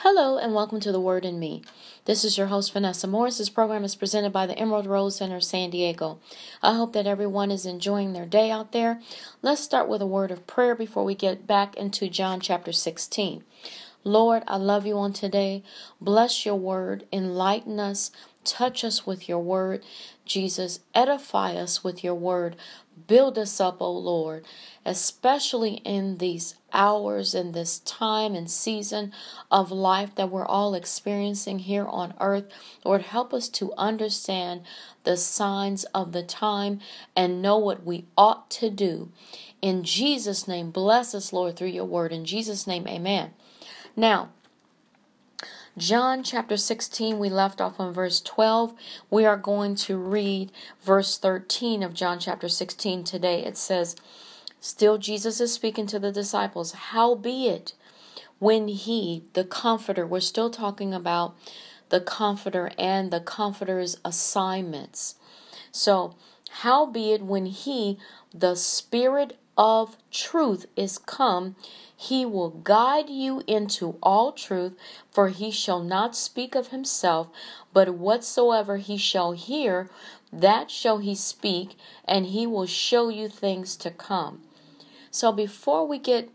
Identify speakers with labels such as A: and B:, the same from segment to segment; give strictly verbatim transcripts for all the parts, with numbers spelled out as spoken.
A: Hello and welcome to The Word in Me. This is your host, Vanessa Morris. This program is presented by the Emerald Rose Center, San Diego. I hope that everyone is enjoying their day out there. Let's start with a word of prayer before we get back into John chapter sixteen. Lord, I love you on today. Bless your word. Enlighten us. Touch us with your word. Jesus, edify us with your word. Build us up, O Lord, especially in these hours and this time and season of life that we're all experiencing here on earth. Lord, help us to understand the signs of the time and know what we ought to do. In Jesus' name, bless us, Lord, through your word. In Jesus' name, amen. Now, John chapter sixteen, we left off on verse twelve. We are going to read verse thirteen of John chapter sixteen today. It says, still Jesus is speaking to the disciples. Howbeit, when he, the Comforter, we're still talking about the Comforter and the Comforter's assignments. So, howbeit, when he, the Spirit of truth, is come, he will guide you into all truth, for he shall not speak of himself, but whatsoever he shall hear, that shall he speak, and he will show you things to come. So before we get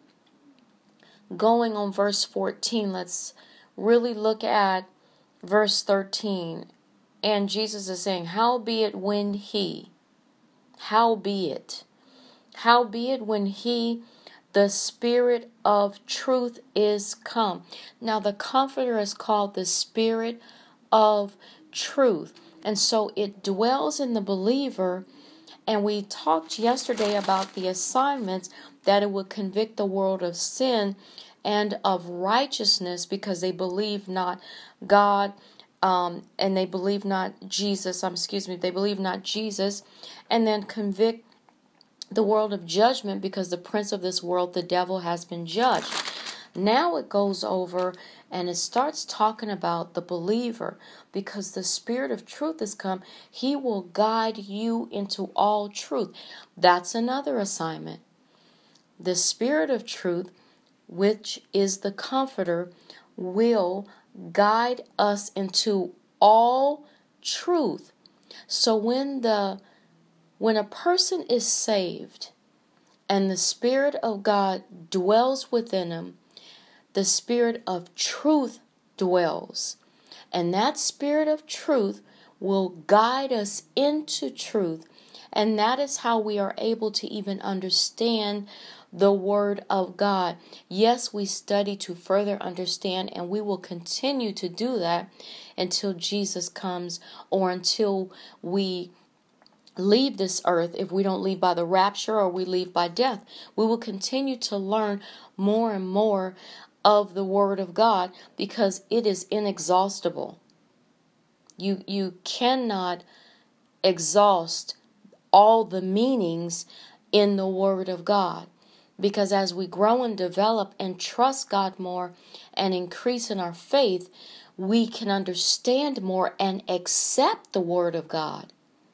A: going on verse fourteen, let's really look at verse thirteen. And Jesus is saying, howbeit when he, howbeit, howbeit when he, the Spirit of truth, is come. Now the Comforter is called the Spirit of truth. And so it dwells in the believer. And we talked yesterday about the assignments, that it would convict the world of sin and of righteousness because they believe not God um, and they believe not Jesus. Um, excuse me, they believe not Jesus, and then convict the world of judgment because the prince of this world, the devil, has been judged. Now it goes over and it starts talking about the believer, because the Spirit of truth has come. He will guide you into all truth. That's another assignment. The Spirit of truth, which is the Comforter, will guide us into all truth. So when the When a person is saved and the Spirit of God dwells within him, the Spirit of truth dwells. And that Spirit of truth will guide us into truth. And that is how we are able to even understand the Word of God. Yes, we study to further understand, and we will continue to do that until Jesus comes, or until we leave this earth. If we don't leave by the rapture, or we leave by death, we will continue to learn more and more of the Word of God, because it is inexhaustible. You you cannot exhaust all the meanings in the Word of God, because as we grow and develop and trust God more and increase in our faith, we can understand more and accept the Word of God.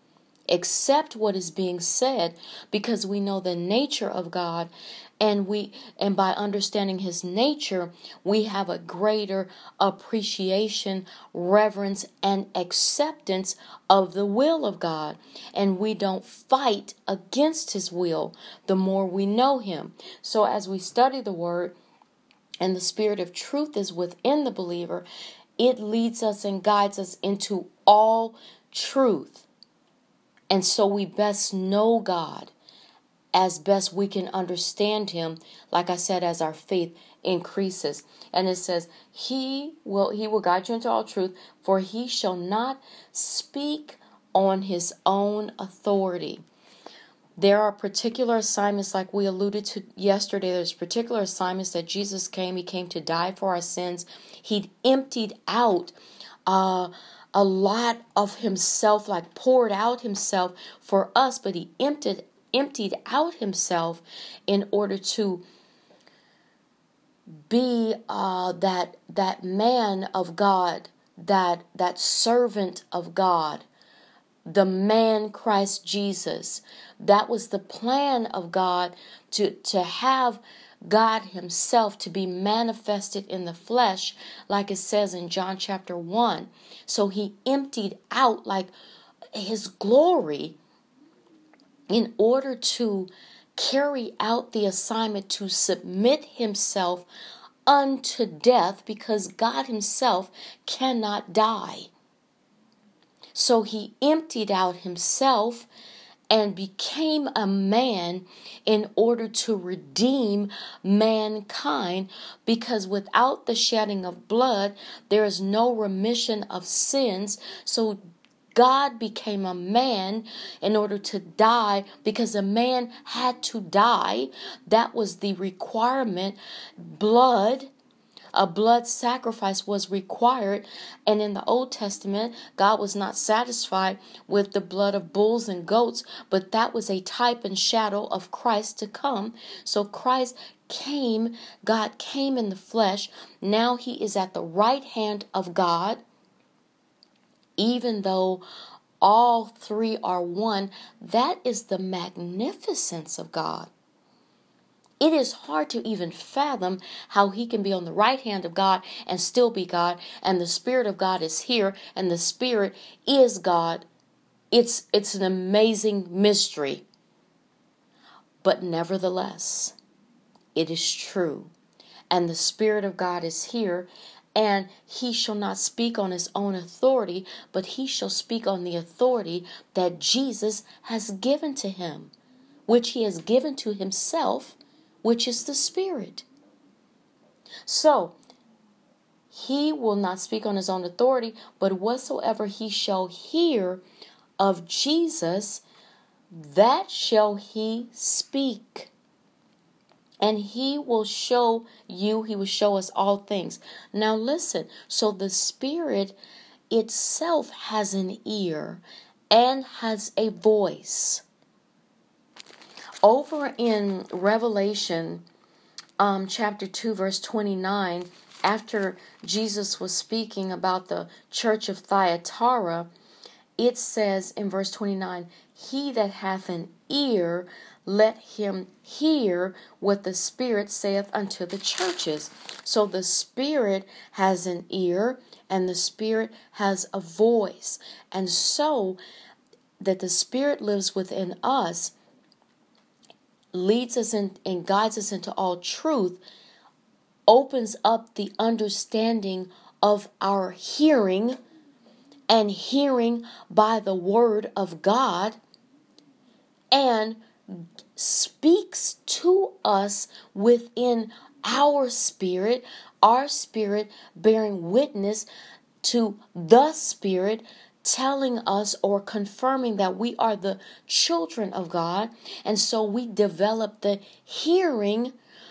A: Accept what is being said, because we know the nature of God, and we and by understanding his nature, we have a greater appreciation, reverence, and acceptance of the will of God, and we don't fight against his will the more we know him. So as we study the Word and the Spirit of truth is within the believer, it leads us and guides us into all truth. And so we best know God as best we can understand him, like I said, as our faith increases. And it says, he will he will guide you into all truth, for he shall not speak on his own authority. There are particular assignments, like we alluded to yesterday. There's particular assignments that Jesus came. He came to die for our sins. He emptied out uh a lot of himself, like poured out himself for us, but he emptied emptied out himself in order to be uh, that that man of God, that that servant of God, the man Christ Jesus. That was the plan of God, to to have God himself to be manifested in the flesh, like it says in John chapter one. So he emptied out like his glory in order to carry out the assignment to submit himself unto death, because God himself cannot die. So he emptied out himself and became a man in order to redeem mankind, because without the shedding of blood, there is no remission of sins. So God became a man in order to die, because a man had to die. That was the requirement. Blood, a blood sacrifice was required. And in the Old Testament, God was not satisfied with the blood of bulls and goats, but that was a type and shadow of Christ to come. So Christ came, God came in the flesh. Now he is at the right hand of God. Even though all three are one, that is the magnificence of God. It is hard to even fathom how he can be on the right hand of God and still be God, and the Spirit of God is here, and the Spirit is God. It's, it's an amazing mystery. But nevertheless, it is true. And the Spirit of God is here, and he shall not speak on his own authority, but he shall speak on the authority that Jesus has given to him, which he has given to himself, which is the Spirit. So, he will not speak on his own authority, but whatsoever he shall hear of Jesus, that shall he speak. And he will show you, he will show us all things. Now listen, so the Spirit itself has an ear and has a voice. Over in Revelation um, chapter two, verse twenty-nine, after Jesus was speaking about the church of Thyatira, it says in verse twenty-nine, he that hath an ear, let him hear what the Spirit saith unto the churches. So the Spirit has an ear and the Spirit has a voice. And so that the Spirit lives within us, leads us in, and guides us into all truth, opens up the understanding of our hearing, and hearing by the word of God, and speaks to us within our spirit, our spirit bearing witness to the Spirit, telling us or confirming that we are the children of God. And so we develop the hearing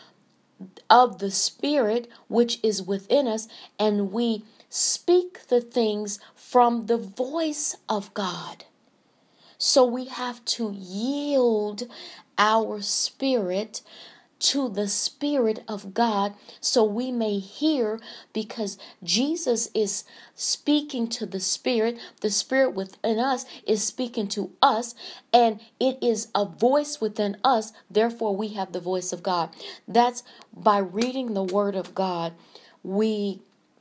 A: of the Spirit which is within us, and we speak the things from the voice of God. So we have to yield our spirit to the Spirit of God so we may hear, because Jesus is speaking to the Spirit. The Spirit within us is speaking to us, and it is a voice within us. Therefore, we have the voice of God. That's by reading the Word of God, we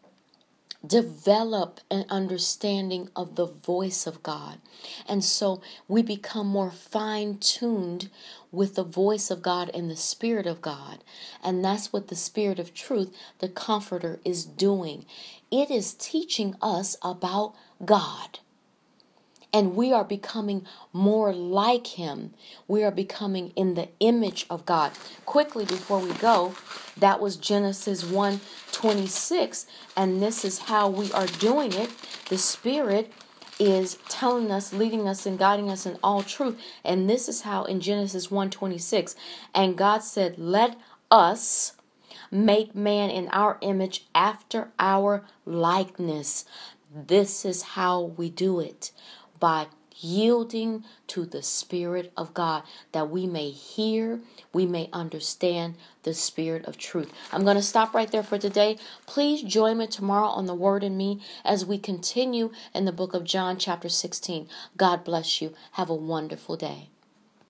A: develop an understanding of the voice of God. And so we become more fine-tuned with the voice of God and the Spirit of God. And that's what the Spirit of truth, the Comforter, is doing. It is teaching us about God. And we are becoming more like Him. We are becoming in the image of God. Quickly before we go, that was Genesis one twenty-six. And this is how we are doing it. The Spirit is telling us, leading us, and guiding us in all truth. And this is how in Genesis one twenty-six. And God said, let us make man in our image after our likeness. This is how we do it. By yielding to the Spirit of God, that we may hear, we may understand the Spirit of truth. I'm going to stop right there for today. Please join me tomorrow on The Word in Me as we continue in the book of John chapter sixteen. God bless you. Have a wonderful day.